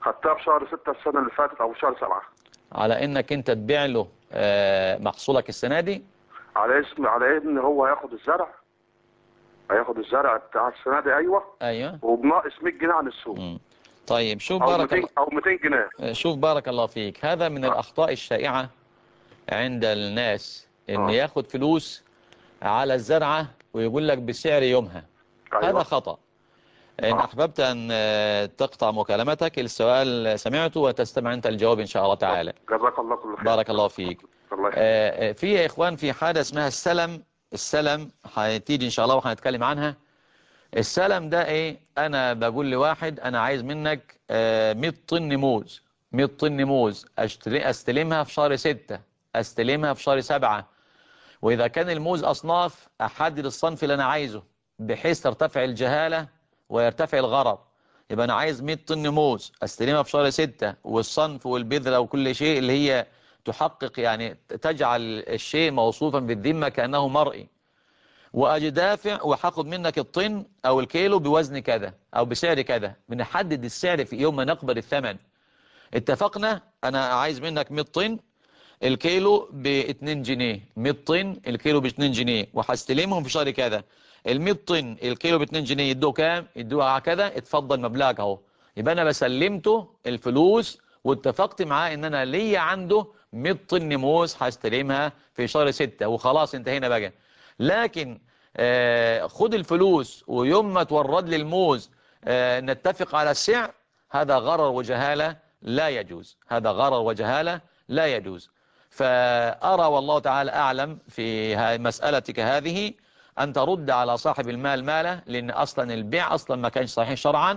خدتها في شهر 6 السنة اللي فاتت أو في شهر 7. على انك انت تبيع له محصولك السنة دي؟ على إن هو هياخد الزرع. هياخد الزرع بتاع السنة دي. ايوه. وبناقص 100 جنيه عن السوق. طيب شوف بارك الله، أو 200 جنيه. شوف بارك الله فيك، هذا من الأخطاء الشائعة عند الناس، إن ياخد فلوس على الزرعة ويقول لك بسعر يومها. هذا خطأ. إن أحببت أن تقطع مكالمتك، السؤال سمعته وتستمع أنت الجواب إن شاء الله تعالى. جزاك الله كل خير. بارك الله فيك. الله يخليك. في يا إخوان في حاجة اسمها السلم. السلم هتيجي إن شاء الله وهنتكلم عنها. السلم ده ايه؟ انا بقول لواحد انا عايز منك 100 طن موز. 100 طن موز استلمها في شهر 6، استلمها في شهر 7. واذا كان الموز اصناف احدد الصنف اللي انا عايزه بحيث ترتفع الجهالة ويرتفع الغرر. يبقى انا عايز 100 طن موز استلمها في شهر 6، والصنف والبذرة وكل شيء اللي هي تحقق يعني تجعل الشيء موصوفا بالذمة كأنه مرئي. واجي دافع وهاخد منك الطن او الكيلو بوزن كذا او بسعر كذا. بنحدد السعر في يوم ما نقبل الثمن. اتفقنا انا عايز منك 100 طن الكيلو ب 2 جنيه، 100 طن الكيلو ب 2 جنيه وهستلمهم في شهر كذا. ال 100 طن الكيلو ب 2 جنيه يدوه كام؟ يدوه كذا. اتفضل مبلغك اهو. يبقى انا بسلمته الفلوس واتفقت معاه ان انا ليا عنده 100 طن موز هستلمها في شهر 6 وخلاص انتهينا بقى. لكن خد الفلوس ويوم ما تورد لي الموز نتفق على السعر، هذا غرر وجهالة لا يجوز. هذا غرر وجهالة لا يجوز. فأرى والله تعالى أعلم في مسألتك هذه أن ترد على صاحب المال ماله، لأن أصلا البيع أصلا ما كانش صحيح شرعا،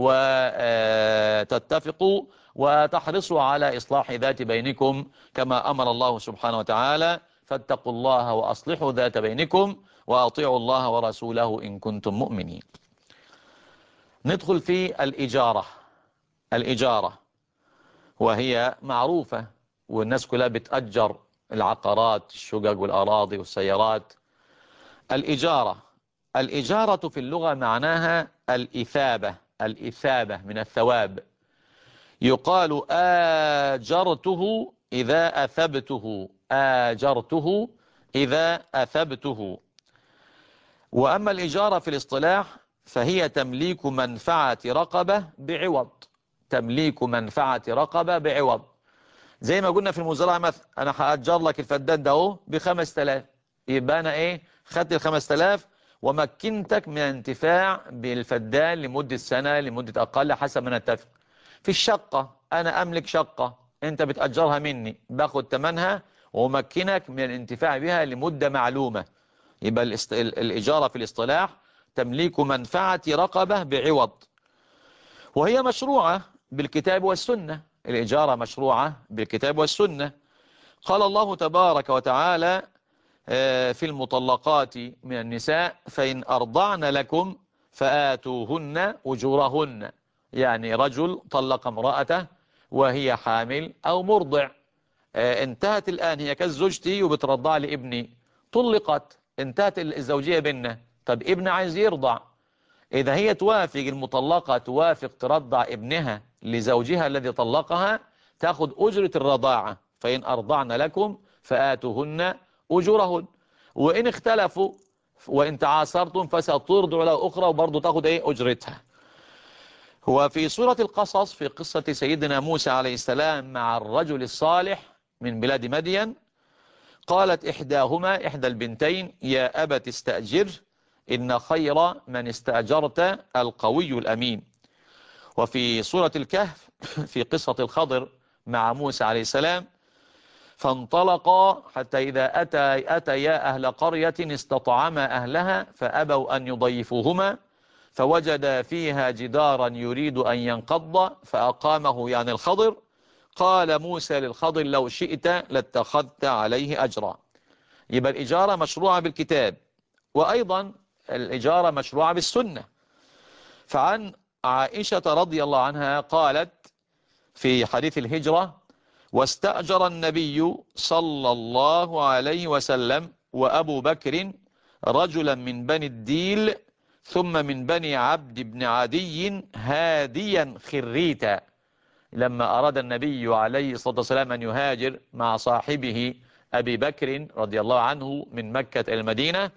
وتتفقوا وتحرصوا على إصلاح ذات بينكم كما أمر الله سبحانه وتعالى. فاتقوا الله وأصلحوا ذات بينكم وأطيعوا الله ورسوله إن كنتم مؤمنين. ندخل في الإجارة. الإجارة وهي معروفة، والناس كلها بتأجر العقارات، الشقق والأراضي والسيارات. الإجارة، الإجارة في اللغة معناها الإثابة. الإثابة من الثواب. يقال آجرته إذا أثبته، آجرته إذا أثبته. وأما الإجارة في الاصطلاح فهي تمليك منفعة رقبة بعوض. تمليك منفعة رقبة بعوض. زي ما قلنا في المزرعة مثلا، أنا هأجر لك الفدان ده اهو ب5000، يبقى أنا إيه؟ خدت ال5000 ومكنتك من الانتفاع بالفدان لمدة سنة، لمدة أقل حسب ما نتفق. في الشقة أنا أملك شقة أنت بتأجرها مني، باخد ثمنها ومكنك من الانتفاع بها لمدة معلومة. يبقى الإجارة في الاصطلاح تمليك منفعة رقبة بعوض، وهي مشروعة بالكتاب والسنة. الإجارة مشروعة بالكتاب والسنة. قال الله تبارك وتعالى في المطلقات من النساء فإن أرضعن لكم فآتوهن أجورهن. يعني رجل طلق امرأته وهي حامل أو مرضع، انتهت الآن هي كالزوجتي وبترضع لابني، طلقت، انتهت الزوجية بيننا. طب ابن عايز يرضع، إذا هي توافق، المطلقة توافق ترضع ابنها لزوجها الذي طلقها، تأخذ أجرة الرضاعة. فإن أرضعن لكم فآتوهن أجورهن. وإن اختلفوا وإن تعاصرتم فسترضع له أخرى وبرضه تأخذ إيه؟ أجرتها. وفي سورة القصص في قصة سيدنا موسى عليه السلام مع الرجل الصالح من بلاد مدين، قالت إحداهما، إحدى البنتين، يا أبت استأجر إن خير من استأجرت القوي الأمين. وفي سورة الكهف في قصة الخضر مع موسى عليه السلام، فانطلقا حتى إذا أتيا أهل قرية استطعما أهلها فأبوا أن يضيفوهما فوجد فيها جدارا يريد أن ينقض فأقامه، يعني الخضر. قال موسى للخضر لو شئت لاتخذت عليه أجرا. يبقى الإجارة مشروعة بالكتاب، وأيضا الإجارة مشروعة بالسنة. فعن عائشة رضي الله عنها قالت في حديث الهجرة: واستأجر النبي صلى الله عليه وسلم وأبو بكر رجلا من بني الديل ثم من بني عبد بن عدي هاديا خريتا. لما أراد النبي عليه الصلاة والسلام أن يهاجر مع صاحبه أبي بكر رضي الله عنه من مكة إلى المدينة،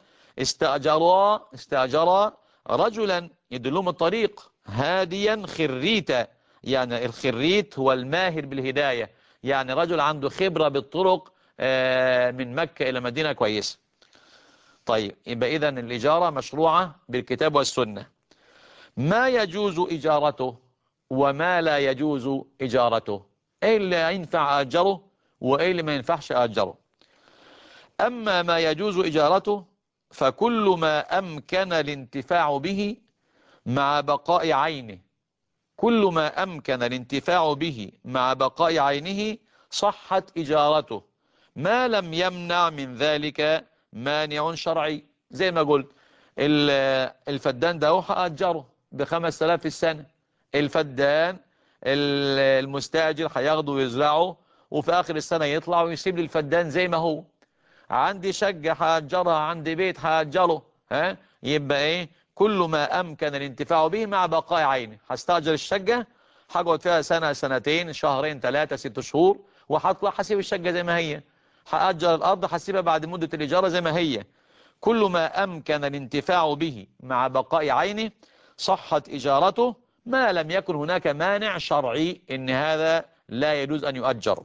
استأجرا رجلا يدلهم الطريق هاديا خريتا. يعني الخريت هو الماهر بالهداية، يعني رجل عنده خبرة بالطرق من مكة إلى مدينة كويسة. طيب يبقى إذن الإجارة مشروعة بالكتاب والسنة. ما يجوز إجارته وما لا يجوز إجارته، إيه اللي ينفع أجره وإيه اللي ما ينفعش أجره. أما ما يجوز إجارته فكل ما أمكن الانتفاع به مع بقاء عينه، كل ما أمكن الانتفاع به مع بقاء عينه صحت إجارته، ما لم يمنع من ذلك مانع شرعي. زي ما قلت الفدان ده هأجره ب5,000 في السنة، الفدان المستاجر هياخده ويزرعه وفي آخر السنة يطلع ويسيب لي الفدان زي ما هو. عندي شقة هأجرها، عندي بيت هأجره، يبقى ايه؟ كل ما أمكن الانتفاع به مع بقاء عينه. هستأجر الشقة هقعد فيها سنة، سنتين، شهرين، 3، 6 شهور، وهطلع هسيب الشقة زي ما هي. هأجر الأرض هسيبها بعد مدة الإجارة زي ما هي. كل ما أمكن الانتفاع به مع بقاء عينه صحت إجارته، ما لم يكن هناك مانع شرعي إن هذا لا يجوز أن يؤجر.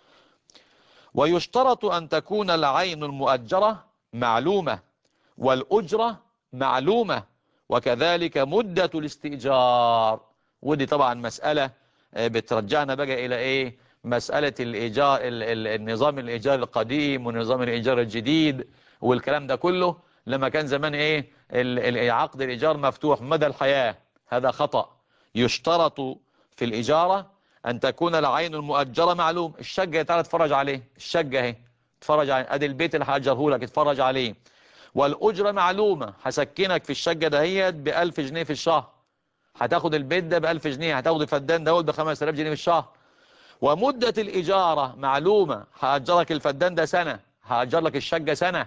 ويشترط أن تكون العين المؤجرة معلومة والأجرة معلومة، وكذلك مدة الاستئجار. ودي طبعا مسألة بترجعنا بقى إلى إيه؟ مسألة الإيجار، النظام الإيجار القديم ونظام الإيجار الجديد والكلام ده كله. لما كان زمان إيه؟ عقد الإيجار مفتوح مدى الحياة، هذا خطأ. يشترط في الإجارة أن تكون العين المؤجرة معلوم. الشقة تعالى اتفرج عليه، الشقة اهي اتفرج عليه، ادي البيت اللي هأجره لك اتفرج عليه. والأجرة معلومة، هسكنك في الشقة دهيت ب1000 جنيه في الشهر، هتاخد البيت ده ب1000 جنيه، هتاخد الفدان ده ب5000 جنيه في الشهر. ومدة الإجارة معلومة، هأجرك الفدان ده سنة، هأجر لك الشقة سنة.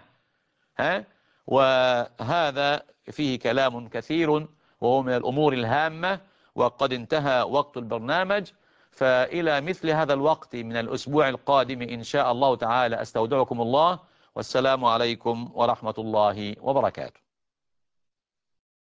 وهذا فيه كلام كثير وهو من الأمور الهامة. وقد انتهى وقت البرنامج، فإلى مثل هذا الوقت من الأسبوع القادم إن شاء الله تعالى أستودعكم الله، والسلام عليكم ورحمة الله وبركاته.